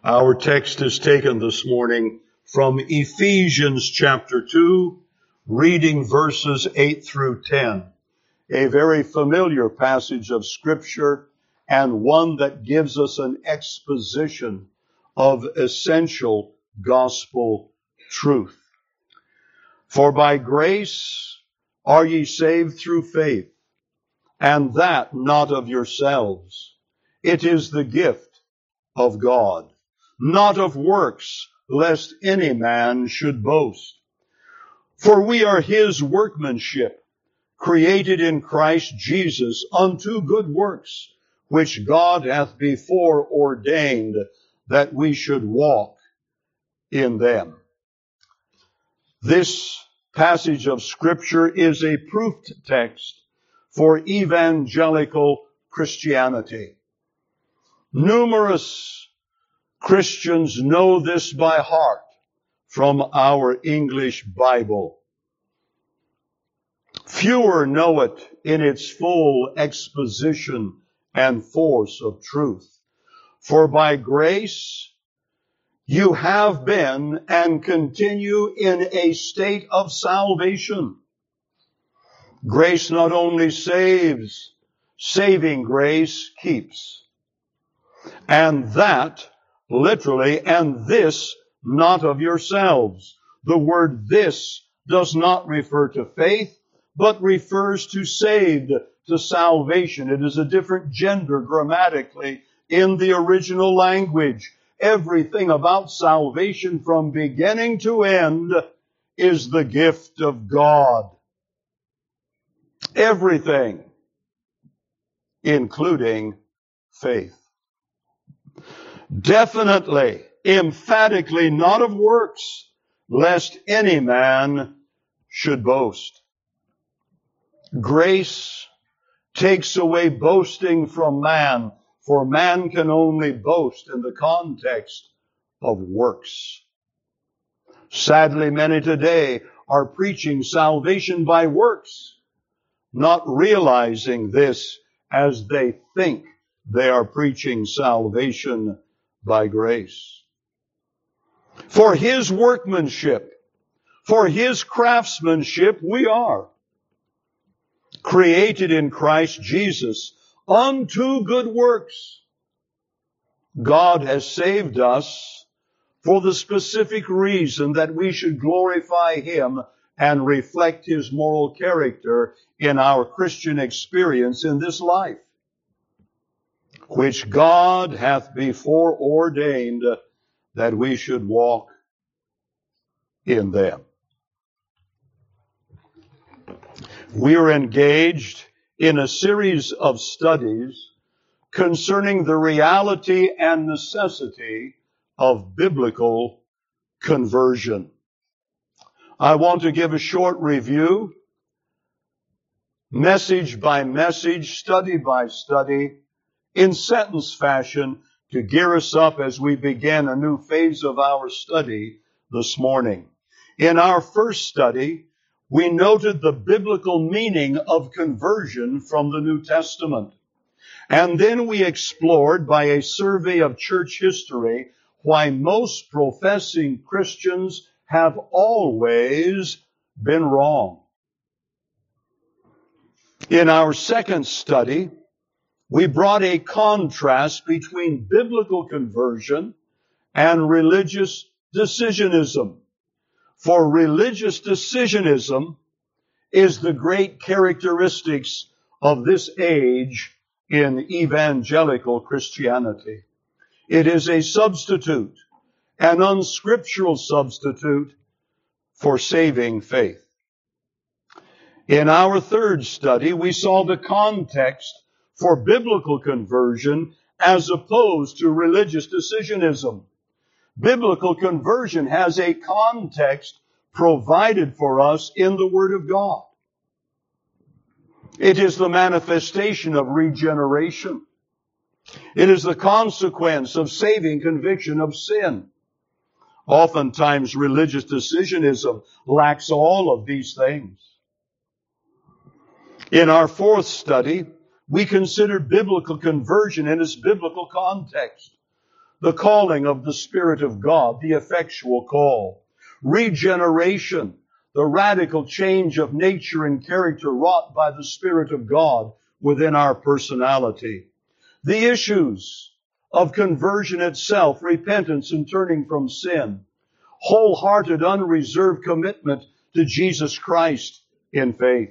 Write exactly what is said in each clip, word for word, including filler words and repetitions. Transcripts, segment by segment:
Our text is taken this morning from Ephesians chapter two, reading verses eight through ten. A very familiar passage of Scripture and one that gives us an exposition of essential gospel truth. For by grace are ye saved through faith, and that not of yourselves. It is the gift of God, not of works, lest any man should boast. For we are his workmanship, created in Christ Jesus unto good works, which God hath before ordained that we should walk in them. This passage of Scripture is a proof text for evangelical Christianity. Numerous Christians know this by heart from our English Bible. Fewer know it in its full exposition and force of truth. For by grace you have been and continue in a state of salvation. Grace not only saves, saving grace keeps. And that, literally, and this not of yourselves. The word this does not refer to faith, but refers to saved, to salvation. It is a different gender grammatically in the original language. Everything about salvation from beginning to end is the gift of God. Everything, including faith. Definitely, emphatically, not of works, lest any man should boast. Grace takes away boasting from man, for man can only boast in the context of works. Sadly, many today are preaching salvation by works, not realizing this as they think they are preaching salvation by grace. For his workmanship, for his craftsmanship, we are created in Christ Jesus unto good works. God has saved us for the specific reason that we should glorify him and reflect his moral character in our Christian experience in this life, which God hath before ordained that we should walk in them. We are engaged in a series of studies concerning the reality and necessity of biblical conversion. I want to give a short review, message by message, study by study, in sentence fashion, to gear us up as we begin a new phase of our study this morning. In our first study, we noted the biblical meaning of conversion from the New Testament. And then we explored by a survey of church history why most professing Christians have always been wrong. In our second study, we brought a contrast between biblical conversion and religious decisionism. For religious decisionism is the great characteristics of this age in evangelical Christianity. It is a substitute, an unscriptural substitute for saving faith. In our third study, we saw the context for biblical conversion as opposed to religious decisionism. Biblical conversion has a context provided for us in the Word of God. It is the manifestation of regeneration. It is the consequence of saving conviction of sin. Oftentimes, religious decisionism lacks all of these things. In our fourth study, we considered biblical conversion in its biblical context. the calling of the Spirit of God, the effectual call. Regeneration, the radical change of nature and character wrought by the Spirit of God within our personality. The issues of conversion itself, repentance and turning from sin. Wholehearted, unreserved commitment to Jesus Christ in faith.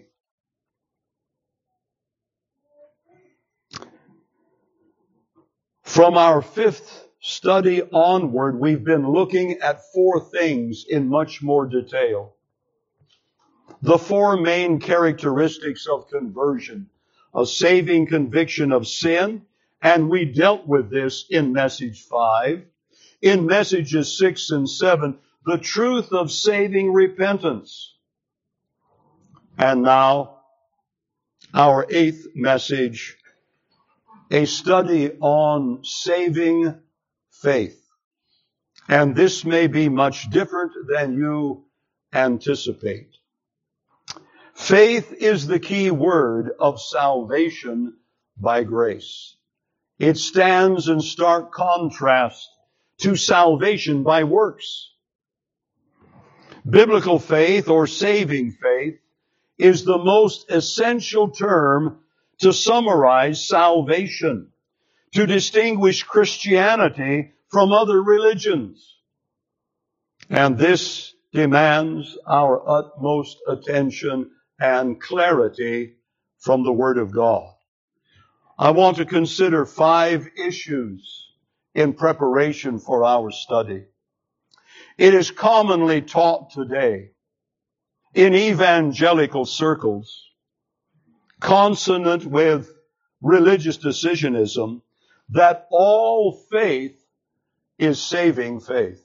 From our fifth study onward, we've been looking at four things in much more detail. The four main characteristics of conversion: a saving conviction of sin, and we dealt with this in message five. In messages six and seven, the truth of saving repentance. And now, our eighth message, a study on saving faith. And this may be much different than you anticipate. Faith is the key word of salvation by grace. It stands in stark contrast to salvation by works. Biblical faith, or saving faith, is the most essential term to summarize salvation, to distinguish Christianity from other religions. And this demands our utmost attention and clarity from the Word of God. I want to consider five issues in preparation for our study. It is commonly taught today in evangelical circles, consonant with religious decisionism, that all faith is saving faith.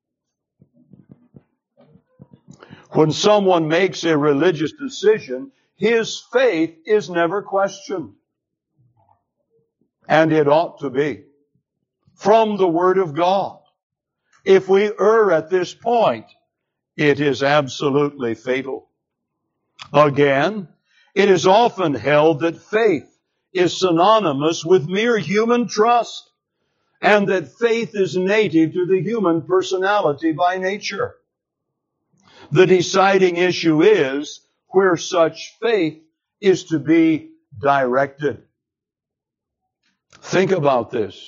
When someone makes a religious decision, his faith is never questioned. And it ought to be. From the Word of God. If we err at this point, it is absolutely fatal. Again, it is often held that faith is synonymous with mere human trust, and that faith is native to the human personality by nature. The deciding issue is where such faith is to be directed. Think about this.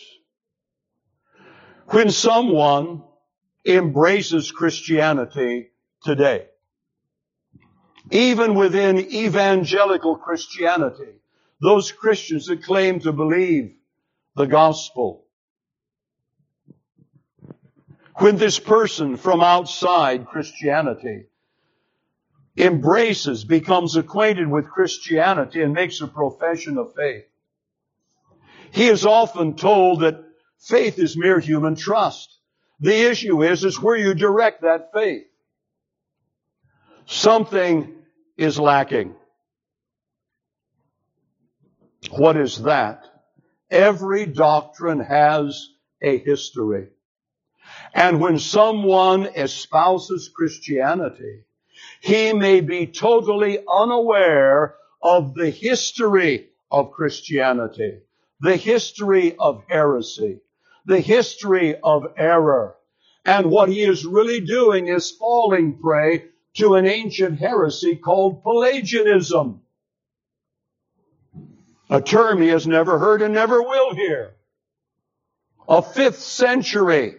When someone embraces Christianity today, even within evangelical Christianity, those Christians that claim to believe the gospel, when this person from outside Christianity embraces, becomes acquainted with Christianity and makes a profession of faith, he is often told that faith is mere human trust. The issue is, is where you direct that faith. Something is lacking. What is that? Every doctrine has a history. And when someone espouses Christianity, he may be totally unaware of the history of Christianity, the history of heresy, the history of error. And what he is really doing is falling prey to an ancient heresy called Pelagianism. A term he has never heard and never will hear. A fifth century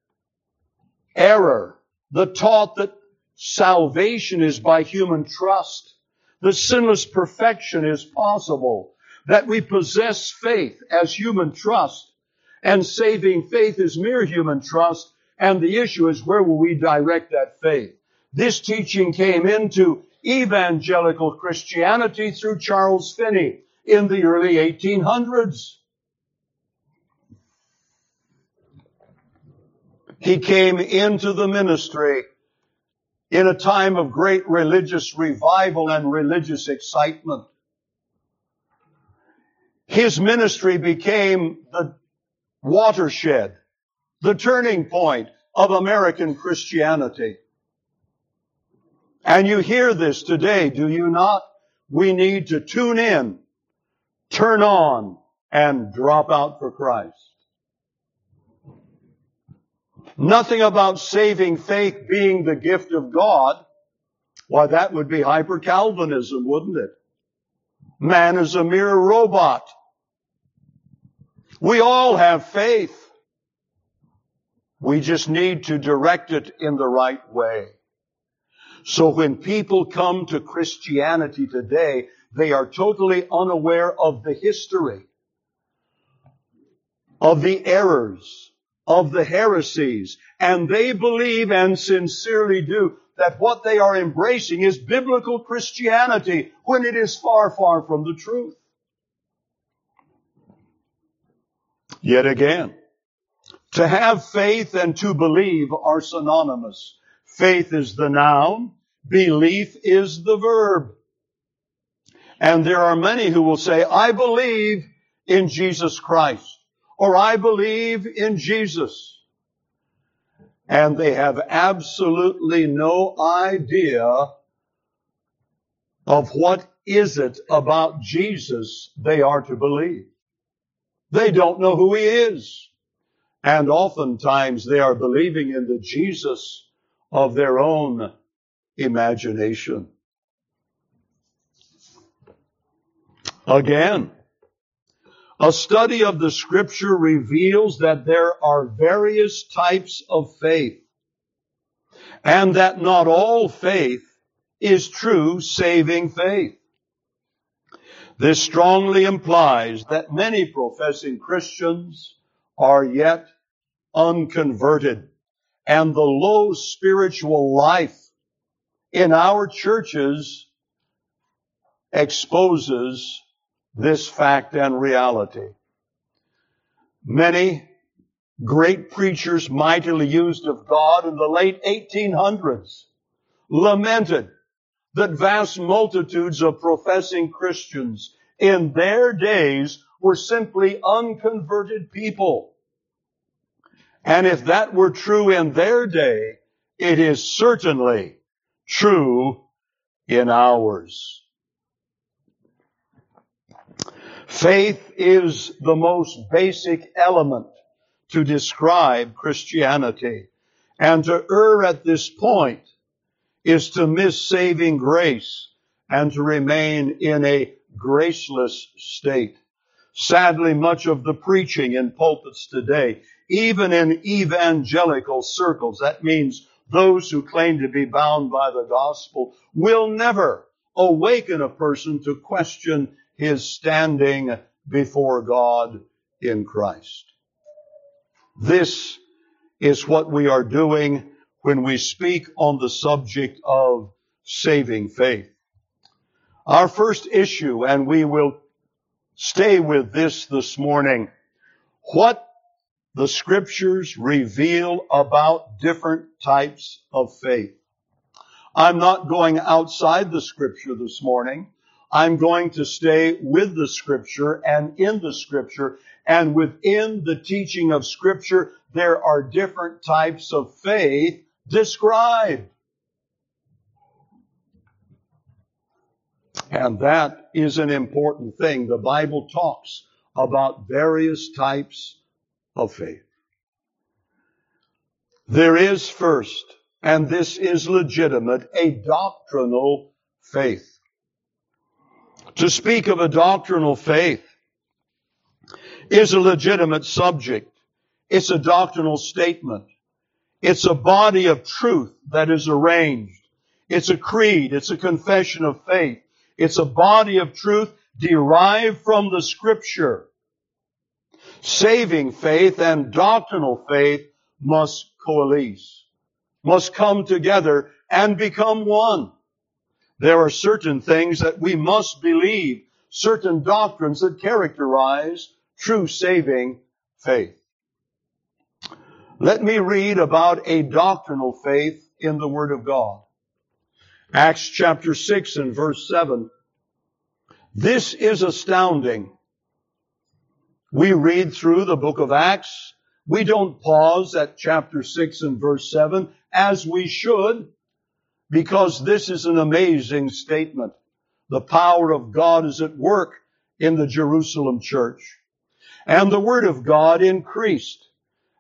error that taught that salvation is by human trust, that sinless perfection is possible, that we possess faith as human trust, and saving faith is mere human trust, and the issue is where will we direct that faith. This teaching came into evangelical Christianity through Charles Finney in the early eighteen hundreds. He came into the ministry in a time of great religious revival and religious excitement. His ministry became the watershed, the turning point of American Christianity. And you hear this today, do you not? We need to tune in, turn on, and drop out for Christ. Nothing about saving faith being the gift of God. Why, that would be hyper-Calvinism, wouldn't it? Man is a mere robot. We all have faith. We just need to direct it in the right way. So when people come to Christianity today, they are totally unaware of the history, of the errors, of the heresies, and they believe and sincerely do that what they are embracing is biblical Christianity when it is far, far from the truth. Yet again, to have faith and to believe are synonymous. Faith is the noun, belief is the verb. And there are many who will say, I believe in Jesus Christ, or I believe in Jesus. And they have absolutely no idea of what is it about Jesus they are to believe. They don't know who He is. And oftentimes they are believing in the Jesus of their own imagination. Again, a study of the Scripture reveals that there are various types of faith, and that not all faith is true saving faith. This strongly implies that many professing Christians are yet unconverted, and the low spiritual life in our churches exposes this fact and reality. Many great preachers mightily used of God in the late eighteen hundreds lamented that vast multitudes of professing Christians in their days were simply unconverted people. And if that were true in their day, it is certainly true in ours. Faith is the most basic element to describe Christianity. And to err at this point is to miss saving grace and to remain in a graceless state. Sadly, much of the preaching in pulpits today, even in evangelical circles, that means those who claim to be bound by the gospel, will never awaken a person to question his standing before God in Christ. This is what we are doing when we speak on the subject of saving faith. Our first issue, and we will stay with this this morning, what the Scriptures reveal about different types of faith. I'm not going outside the Scripture this morning. I'm going to stay with the Scripture and in the Scripture. And within the teaching of Scripture, there are different types of faith described. And that is an important thing. The Bible talks about various types of faith. There is first, and this is legitimate, a doctrinal faith. To speak of a doctrinal faith is a legitimate subject. It's a doctrinal statement. It's a body of truth that is arranged. It's a creed. It's a confession of faith. It's a body of truth derived from the Scripture. Saving faith and doctrinal faith must coalesce, must come together and become one. There are certain things that we must believe, certain doctrines that characterize true saving faith. Let me read about a doctrinal faith in the Word of God. Acts chapter six and verse seven. This is astounding. We read through the book of Acts. We don't pause at chapter six and verse seven, as we should, because this is an amazing statement. The power of God is at work in the Jerusalem church. And the Word of God increased,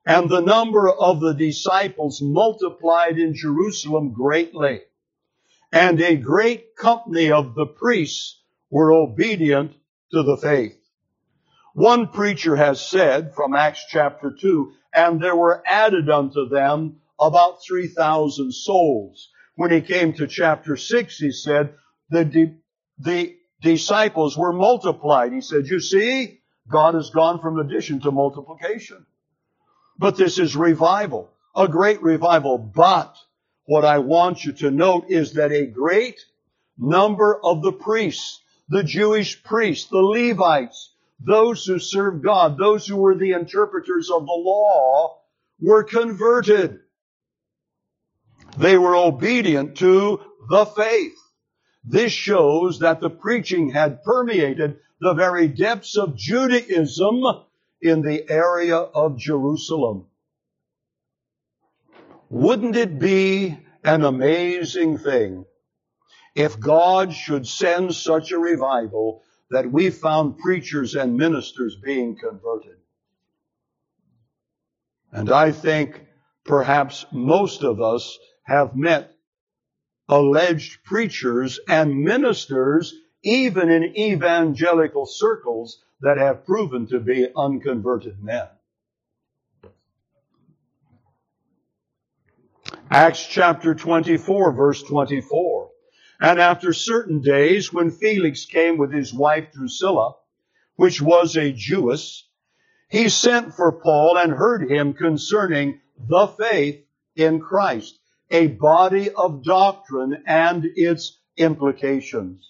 And the number of the disciples multiplied in Jerusalem greatly. And a great company of the priests were obedient to the faith. One preacher has said from Acts chapter two, and there were added unto them about three thousand souls. When he came to chapter six, he said, the, di- the disciples were multiplied. He said, you see, God has gone from addition to multiplication. But this is revival, a great revival. But what I want you to note is that a great number of the priests, the Jewish priests, the Levites, those who served God, those who were the interpreters of the law, were converted. They were obedient to the faith. This shows that the preaching had permeated the very depths of Judaism in the area of Jerusalem. Wouldn't it be an amazing thing if God should send such a revival that we found preachers and ministers being converted? And I think perhaps most of us have met alleged preachers and ministers, even in evangelical circles, that have proven to be unconverted men. Acts chapter twenty-four, verse twenty-four. And after certain days, when Felix came with his wife Drusilla, which was a Jewess, he sent for Paul and heard him concerning the faith in Christ, a body of doctrine and its implications.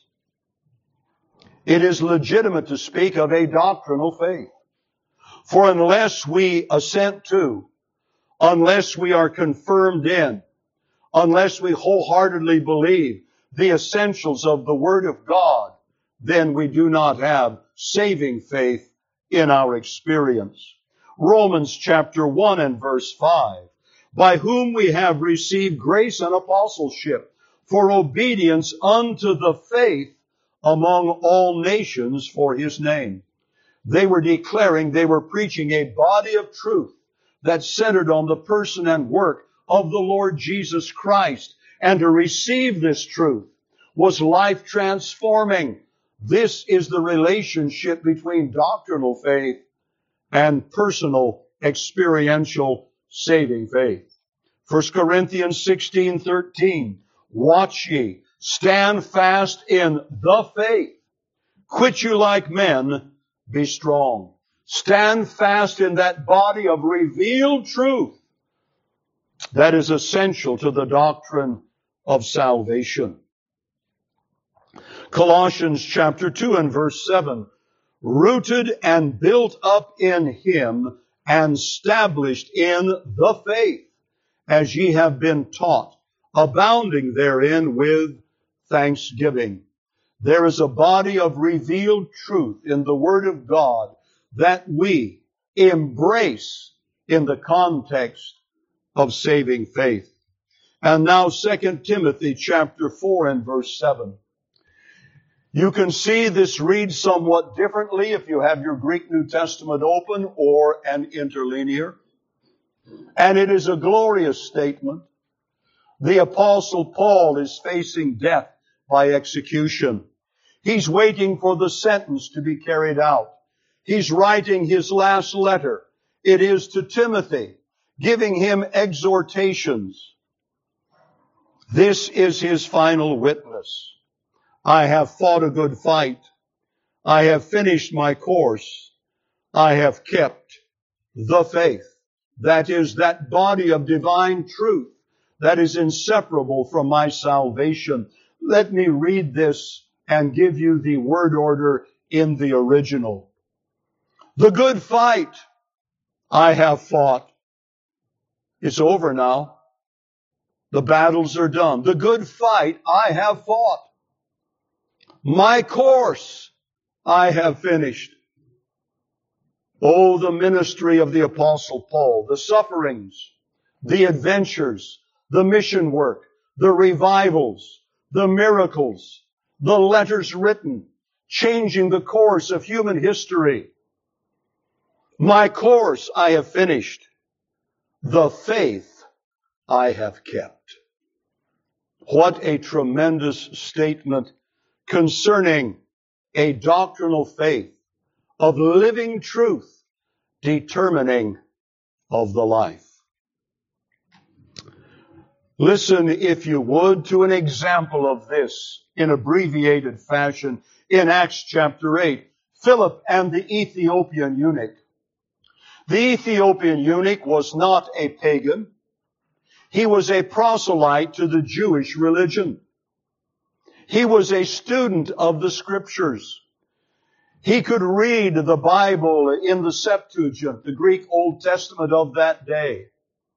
It is legitimate to speak of a doctrinal faith. For unless we assent to, unless we are confirmed in, unless we wholeheartedly believe the essentials of the Word of God, then we do not have saving faith in our experience. Romans chapter one and verse five. By whom we have received grace and apostleship for obedience unto the faith among all nations for His name. They were declaring, they were preaching a body of truth that centered on the person and work of the Lord Jesus Christ. And to receive this truth was life transforming. This is the relationship between doctrinal faith and personal experiential saving faith. First Corinthians sixteen thirteen. Watch ye, stand fast in the faith. Quit you like men, be strong. Stand fast in that body of revealed truth that is essential to the doctrine of salvation. Colossians chapter two and verse seven. Rooted and built up in Him and established in the faith, as ye have been taught, abounding therein with thanksgiving. There is a body of revealed truth in the Word of God that we embrace in the context of saving faith. And now Second Timothy chapter four and verse seven. You can see this reads somewhat differently if you have your Greek New Testament open or an interlinear. And it is a glorious statement. The Apostle Paul is facing death by execution. He's waiting for the sentence to be carried out. He's writing his last letter. It is to Timothy, giving him exhortations. This is his final witness. I have fought a good fight. I have finished my course. I have kept the faith. That is that body of divine truth that is inseparable from my salvation. Let me read this and give you the word order in the original. The good fight I have fought. It's over now. The battles are done. The good fight I have fought. My course I have finished. Oh, the ministry of the Apostle Paul, the sufferings, the adventures, the mission work, the revivals, the miracles, the letters written, changing the course of human history. My course I have finished. the faith I have kept. What a tremendous statement concerning a doctrinal faith of living truth determining of the life. Listen, if you would, to an example of this in abbreviated fashion in Acts chapter eight. Philip and the Ethiopian eunuch. The Ethiopian eunuch was not a pagan. He was a proselyte to the Jewish religion. He was a student of the Scriptures. He could read the Bible in the Septuagint, the Greek Old Testament of that day.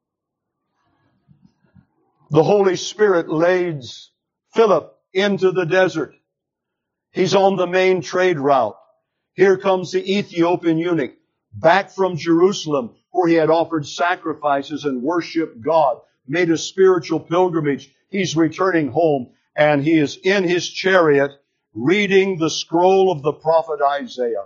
The Holy Spirit leads Philip into the desert. He's on the main trade route. Here comes the Ethiopian eunuch back from Jerusalem, where he had offered sacrifices and worshiped God, made a spiritual pilgrimage. He's returning home, and he is in his chariot reading the scroll of the prophet Isaiah.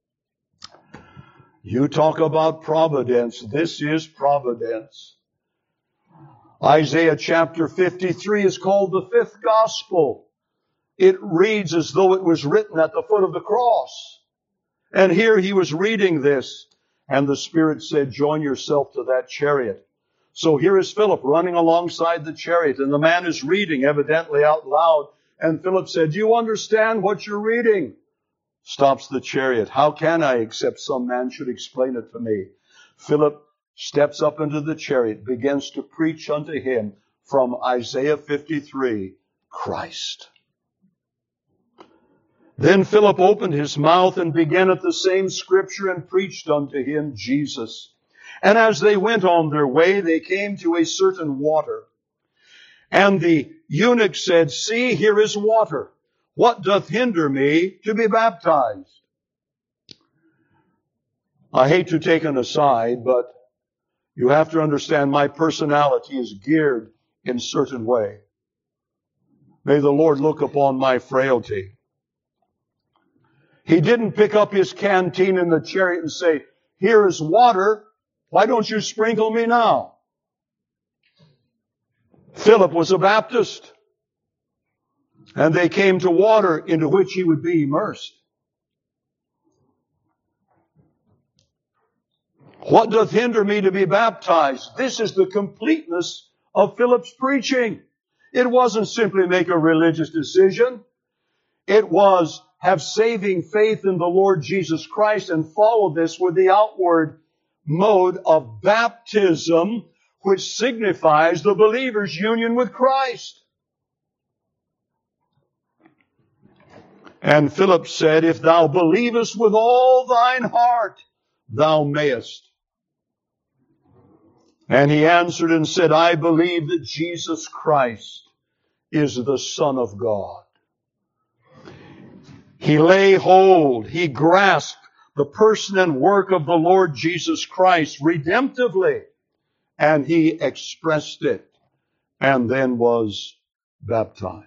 You talk about providence. This is providence. Isaiah chapter fifty-three is called the fifth gospel. It reads as though it was written at the foot of the cross. And here he was reading this, and the Spirit said, join yourself to that chariot. So here is Philip running alongside the chariot, and the man is reading evidently out loud. And Philip said, do you understand what you're reading? Stops the chariot. How can I, except some man should explain it to me? Philip steps up into the chariot, begins to preach unto him from Isaiah fifty-three, Christ. Then Philip opened his mouth and began at the same scripture and preached unto him Jesus. And as they went on their way, they came to a certain water. And the eunuch said, see, here is water. What doth hinder me to be baptized? I hate to take an aside, but you have to understand my personality is geared in a certain way. May the Lord look upon my frailty. He didn't pick up his canteen in the chariot and say, here is water. Why don't you sprinkle me now? Philip was a Baptist. And they came to water into which he would be immersed. What doth hinder me to be baptized? This is the completeness of Philip's preaching. It wasn't simply make a religious decision. It was have saving faith in the Lord Jesus Christ and follow this with the outward mode of baptism, which signifies the believer's union with Christ. And Philip said, if thou believest with all thine heart, thou mayest. And he answered and said, I believe that Jesus Christ is the Son of God. He lay hold, he grasped the person and work of the Lord Jesus Christ redemptively, and he expressed it, and then was baptized.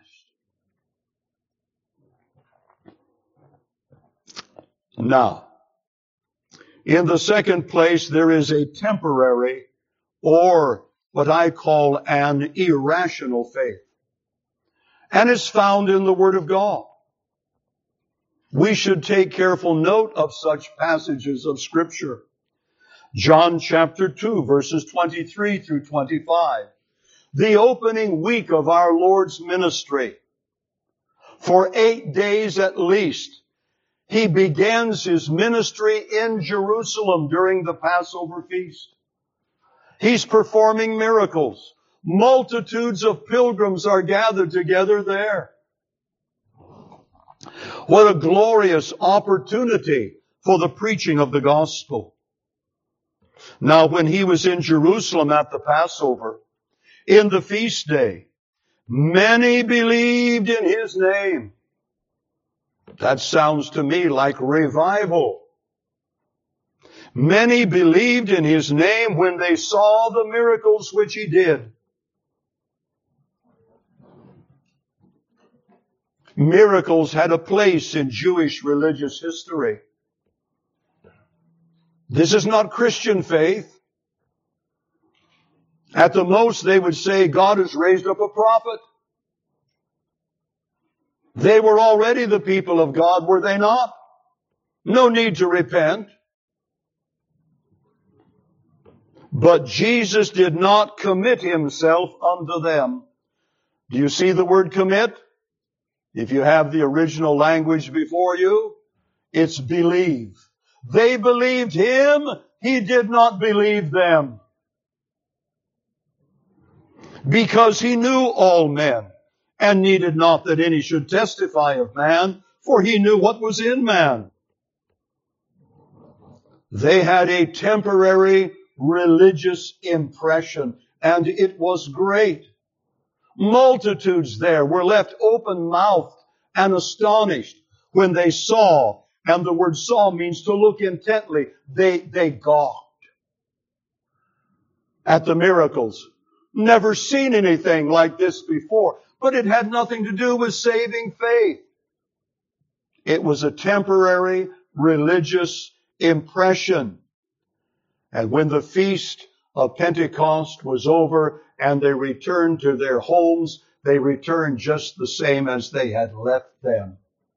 Now, in the second place, there is a temporary, or what I call an irrational faith. And it's found in the Word of God. We should take careful note of such passages of Scripture. John chapter two, verses twenty-three through twenty-five. The opening week of our Lord's ministry. For eight days at least, He begins His ministry in Jerusalem during the Passover feast. He's performing miracles. Multitudes of pilgrims are gathered together there. What a glorious opportunity for the preaching of the gospel. Now, when He was in Jerusalem at the Passover, in the feast day, many believed in His name. That sounds to me like revival. Many believed in His name when they saw the miracles which He did. Miracles had a place in Jewish religious history. This is not Christian faith. At the most, they would say, God has raised up a prophet. They were already the people of God, were they not? No need to repent. But Jesus did not commit himself unto them. Do you see the word commit? If you have the original language before you, it's believe. They believed him. He did not believe them. Because he knew all men, and needed not that any should testify of man, for he knew what was in man. They had a temporary religious impression, and it was great. Multitudes there were left open-mouthed and astonished when they saw, and the word saw means to look intently. They, they gawked at the miracles. Never seen anything like this before. But it had nothing to do with saving faith. It was a temporary religious impression. And when the feast of Pentecost was over and they returned to their homes, they returned just the same as they had left them.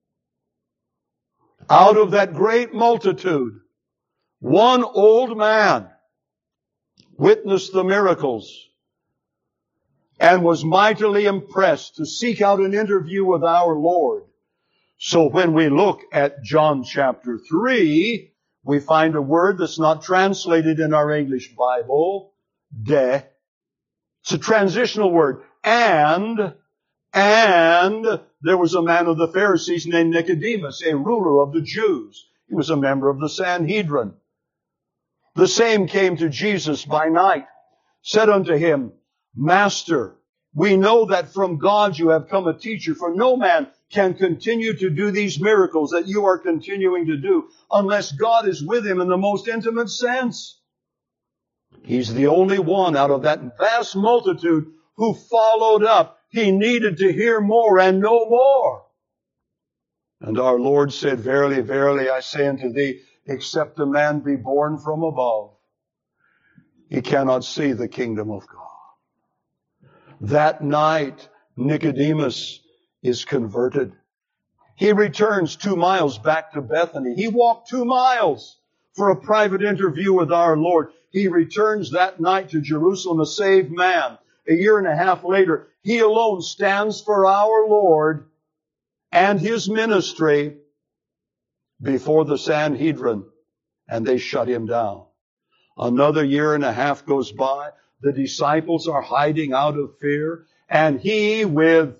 Out of that great multitude, one old man witnessed the miracles and was mightily impressed to seek out an interview with our Lord. So when we look at John chapter three, we find a word that's not translated in our English Bible, de. It's a transitional word. And, and there was a man of the Pharisees named Nicodemus, a ruler of the Jews. He was a member of the Sanhedrin. The same came to Jesus by night, said unto him, Master, we know that from God you have come a teacher, for no man can continue to do these miracles that you are continuing to do unless God is with him in the most intimate sense. He's the only one out of that vast multitude who followed up. He needed to hear more and know more. And our Lord said, Verily, verily, I say unto thee, except a man be born from above, he cannot see the kingdom of God. That night, Nicodemus is converted. He returns two miles back to Bethany. He walked two miles for a private interview with our Lord. He returns that night to Jerusalem a saved man. A year and a half later, he alone stands for our Lord and his ministry before the Sanhedrin, and they shut him down. Another year and a half goes by. The disciples are hiding out of fear, and he, with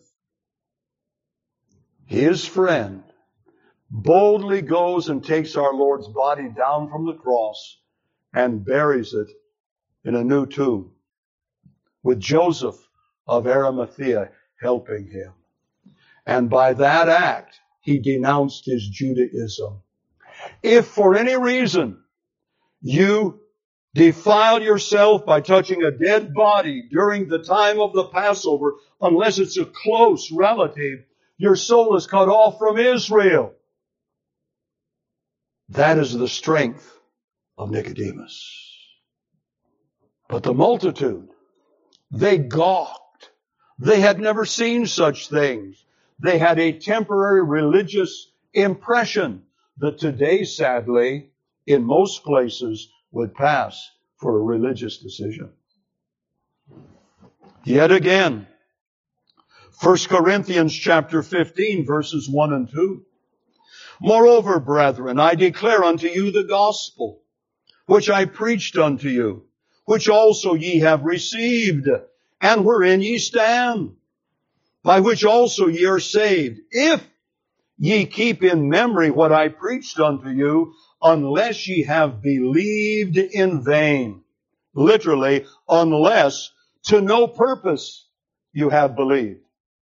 his friend, boldly goes and takes our Lord's body down from the cross and buries it in a new tomb, with Joseph of Arimathea helping him. And by that act, he denounced his Judaism. If for any reason you defile yourself by touching a dead body during the time of the Passover, unless it's a close relative, your soul is cut off from Israel. That is the strength of Nicodemus. But the multitude, they gawked. They had never seen such things. They had a temporary religious impression that today, sadly, in most places, would pass for a religious decision. Yet again, First Corinthians chapter fifteen, verses one and two. Moreover, brethren, I declare unto you the gospel, which I preached unto you, which also ye have received, and wherein ye stand, by which also ye are saved, if ye keep in memory what I preached unto you, unless ye have believed in vain. Literally, unless to no purpose you have believed.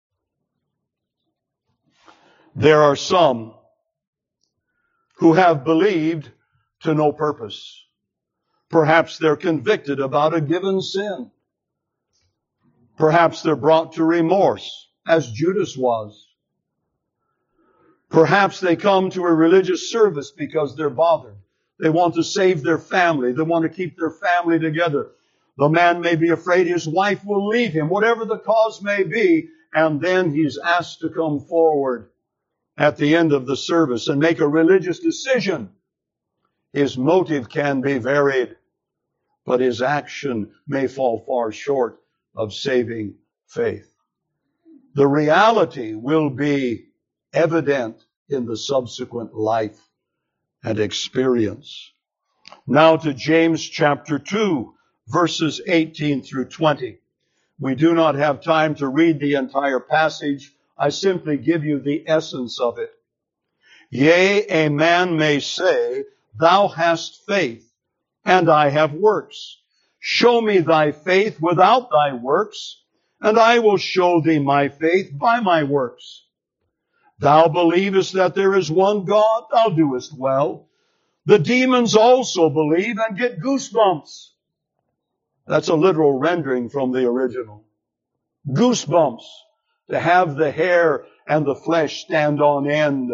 There are some who have believed to no purpose. Perhaps they're convicted about a given sin. Perhaps they're brought to remorse, as Judas was. Perhaps they come to a religious service because they're bothered. They want to save their family. They want to keep their family together. The man may be afraid his wife will leave him, whatever the cause may be, and then he's asked to come forward at the end of the service and make a religious decision. His motive can be varied, but his action may fall far short of saving faith. The reality will be evident in the subsequent life and experience. Now to James chapter two, verses eighteen through twenty. We do not have time to read the entire passage. I simply give you the essence of it. Yea, a man may say, Thou hast faith, and I have works. Show me thy faith without thy works, and I will show thee my faith by my works. Thou believest that there is one God, thou doest well. The demons also believe and get goosebumps. That's a literal rendering from the original. Goosebumps, to have the hair and the flesh stand on end.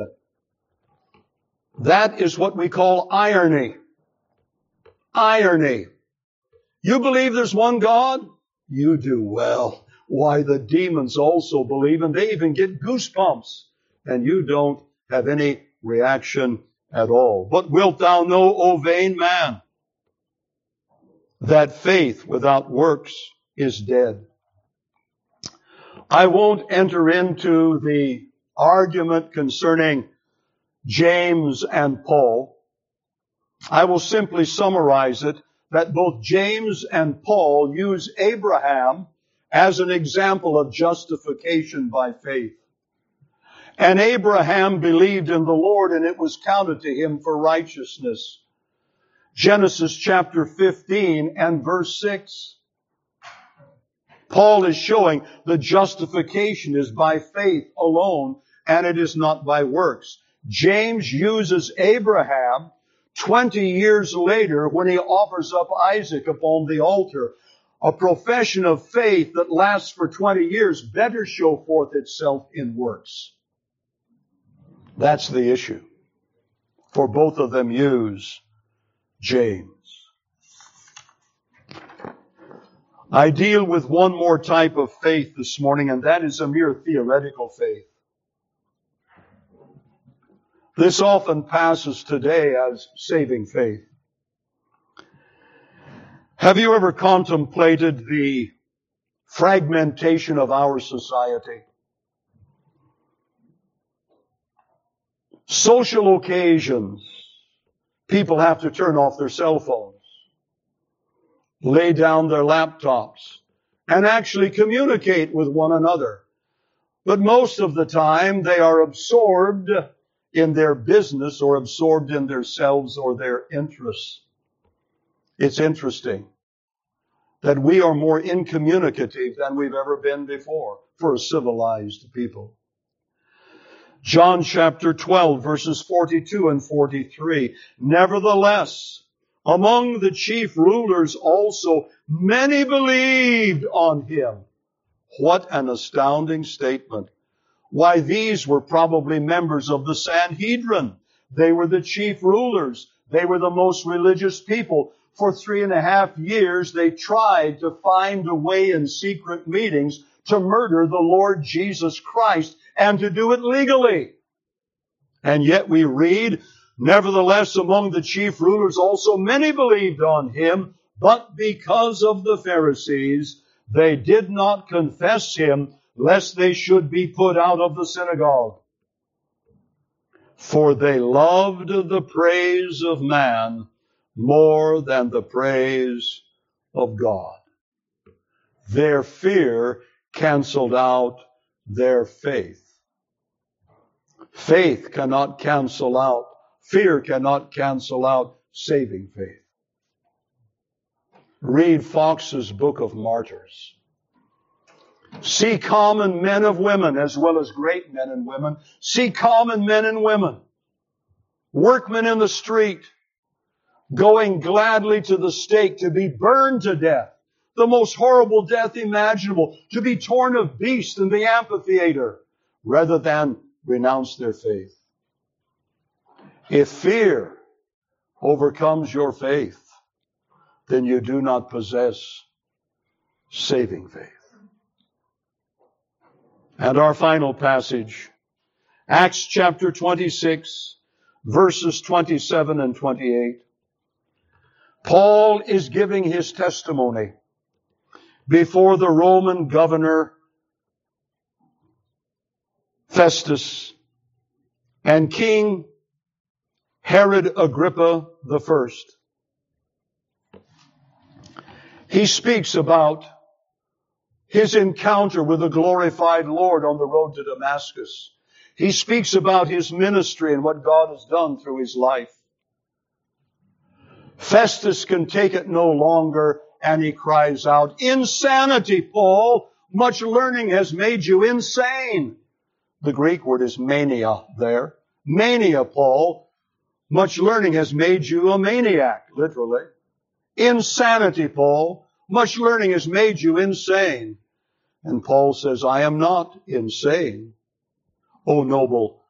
That is what we call irony. Irony. You believe there's one God? You do well. Why, the demons also believe, and they even get goosebumps, and you don't have any reaction at all. But wilt thou know, O vain man, that faith without works is dead? I won't enter into the argument concerning James and Paul. I will simply summarize it that both James and Paul use Abraham as an example of justification by faith. And Abraham believed in the Lord, and it was counted to him for righteousness. Genesis chapter fifteen and verse six. Paul is showing the justification is by faith alone, and it is not by works. James uses Abraham twenty years later when he offers up Isaac upon the altar. A profession of faith that lasts for twenty years better show forth itself in works. That's the issue. For both of them use James. I deal with one more type of faith this morning, and that is a mere theoretical faith. This often passes today as saving faith. Have you ever contemplated the fragmentation of our society? Social occasions. People have to turn off their cell phones, lay down their laptops, and actually communicate with one another. But most of the time, they are absorbed in their business or absorbed in themselves or their interests. It's interesting that we are more incommunicative than we've ever been before for a civilized people. John chapter twelve, verses forty-two and forty-three. Nevertheless, among the chief rulers also, many believed on him. What an astounding statement. Why, these were probably members of the Sanhedrin. They were the chief rulers. They were the most religious people. For three and a half years, they tried to find a way in secret meetings to murder the Lord Jesus Christ and to do it legally. And yet we read, nevertheless, among the chief rulers also many believed on him, but because of the Pharisees, they did not confess him, lest they should be put out of the synagogue. For they loved the praise of man more than the praise of God. Their fear canceled out their faith. Faith cannot cancel out, fear cannot cancel out saving faith. Read Fox's Book of Martyrs. See common men of women as well as great men and women. See common men and women, workmen in the street, going gladly to the stake to be burned to death, the most horrible death imaginable, to be torn of beasts in the amphitheater, rather than renounce their faith. If fear overcomes your faith, then you do not possess saving faith. And our final passage, Acts chapter twenty-six, verses twenty-seven and twenty-eight. Paul is giving his testimony before the Roman governor Festus and King Herod Agrippa the First. He speaks about his encounter with the glorified Lord on the road to Damascus. He speaks about his ministry and what God has done through his life. Festus can take it no longer, and he cries out, "Insanity, Paul! Much learning has made you insane." The Greek word is mania there. Mania, Paul. Much learning has made you a maniac, literally. Insanity, Paul. Much learning has made you insane. And Paul says, I am not insane, O noble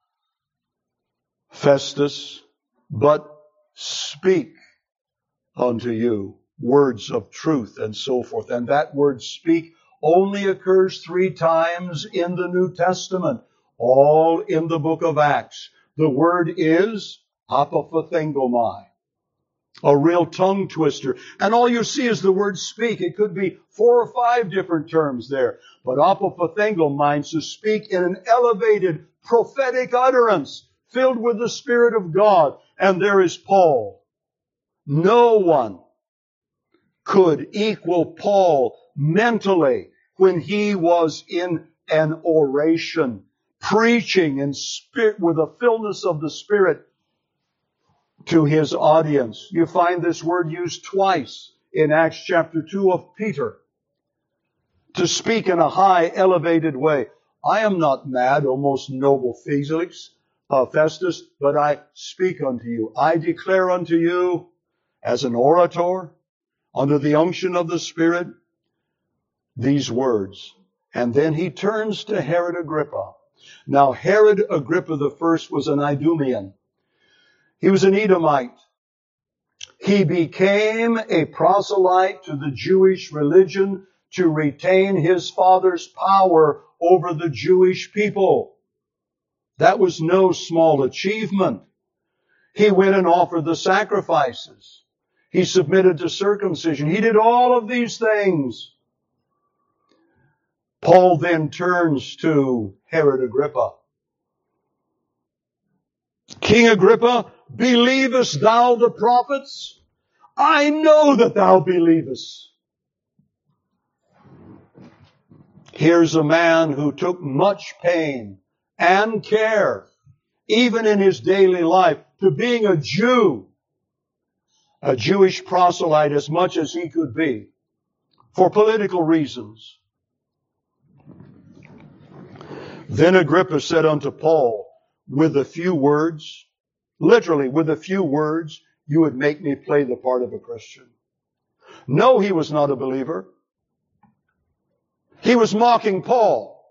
Festus, but speak unto you words of truth and so forth. And that word speak only occurs three times in the New Testament, all in the book of Acts. The word is apophthengomai, a real tongue twister. And all you see is the word speak. It could be four or five different terms there. But apophthengomai means to speak in an elevated prophetic utterance filled with the Spirit of God. And there is Paul. No one could equal Paul mentally when he was in an oration, preaching in spirit with the fullness of the Spirit to his audience. You find this word used twice in Acts chapter two of Peter. To speak in a high, elevated way. I am not mad, O most noble Felix, uh, Festus, but I speak unto you. I declare unto you as an orator, under the unction of the Spirit, these words. And then he turns to Herod Agrippa. Now, Herod Agrippa the First was an Idumean. He was an Edomite. He became a proselyte to the Jewish religion to retain his father's power over the Jewish people. That was no small achievement. He went and offered the sacrifices. He submitted to circumcision. He did all of these things. Paul then turns to Herod Agrippa. King Agrippa, believest thou the prophets? I know that thou believest. Here's a man who took much pain and care, even in his daily life, to being a Jew, a Jewish proselyte as much as he could be, for political reasons. Then Agrippa said unto Paul, with a few words, literally with a few words, you would make me play the part of a Christian. No, he was not a believer. He was mocking Paul.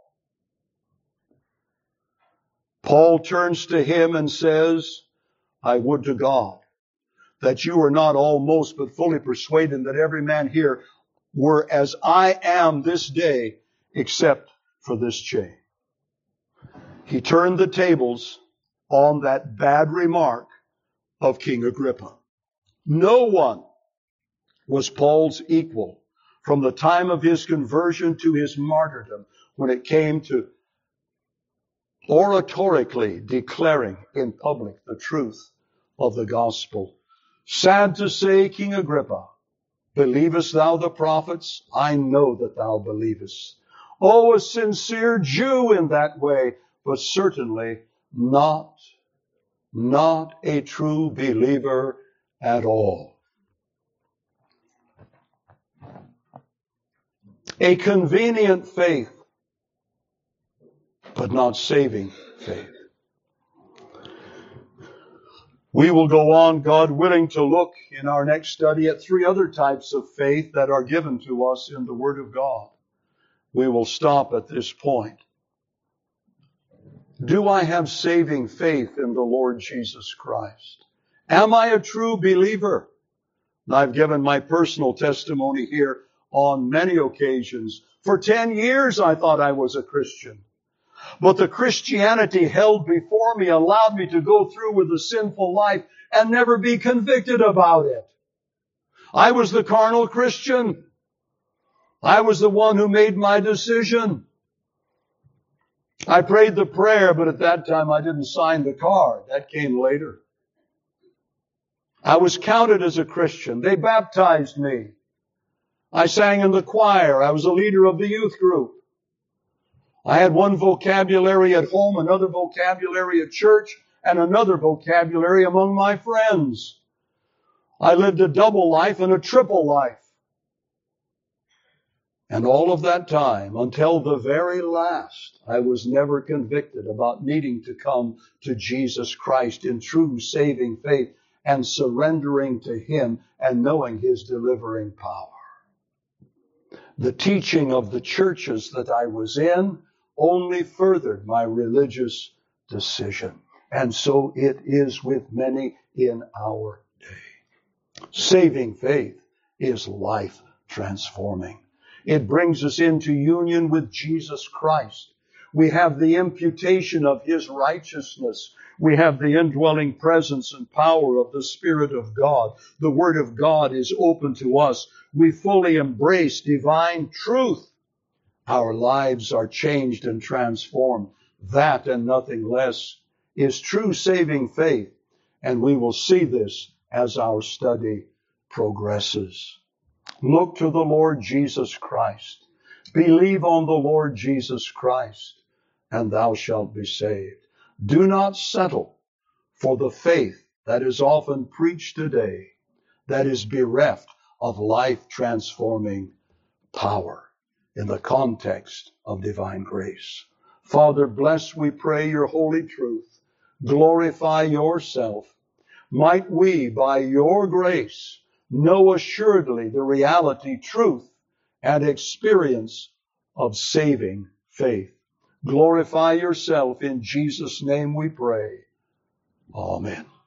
Paul turns to him and says, I would to God that you were not almost but fully persuaded that every man here were as I am this day, except for this chain. He turned the tables on that bad remark of King Agrippa. No one was Paul's equal from the time of his conversion to his martyrdom when it came to oratorically declaring in public the truth of the gospel. Sad to say, King Agrippa, believest thou the prophets? I know that thou believest. Oh, a sincere Jew in that way, but certainly not, not a true believer at all. A convenient faith, but not saving faith. We will go on, God willing, to look in our next study at three other types of faith that are given to us in the Word of God. We will stop at this point. Do I have saving faith in the Lord Jesus Christ? Am I a true believer? I've given my personal testimony here on many occasions. For ten years I thought I was a Christian. But the Christianity held before me allowed me to go through with a sinful life and never be convicted about it. I was the carnal Christian. I was the one who made my decision. I prayed the prayer, but at that time I didn't sign the card. That came later. I was counted as a Christian. They baptized me. I sang in the choir. I was a leader of the youth group. I had one vocabulary at home, another vocabulary at church, and another vocabulary among my friends. I lived a double life and a triple life. And all of that time, until the very last, I was never convicted about needing to come to Jesus Christ in true saving faith and surrendering to Him and knowing His delivering power. The teaching of the churches that I was in only furthered my religious decision. And so it is with many in our day. Saving faith is life transforming. It brings us into union with Jesus Christ. We have the imputation of His righteousness. We have the indwelling presence and power of the Spirit of God. The Word of God is open to us. We fully embrace divine truth. Our lives are changed and transformed. That and nothing less is true saving faith. And we will see this as our study progresses. Look to the Lord Jesus Christ. Believe on the Lord Jesus Christ, and thou shalt be saved. Do not settle for the faith that is often preached today, that is bereft of life-transforming power in the context of divine grace. Father, bless, we pray, your holy truth. Glorify yourself. Might we, by your grace, know assuredly the reality, truth, and experience of saving faith. Glorify yourself. In Jesus' name we pray. Amen.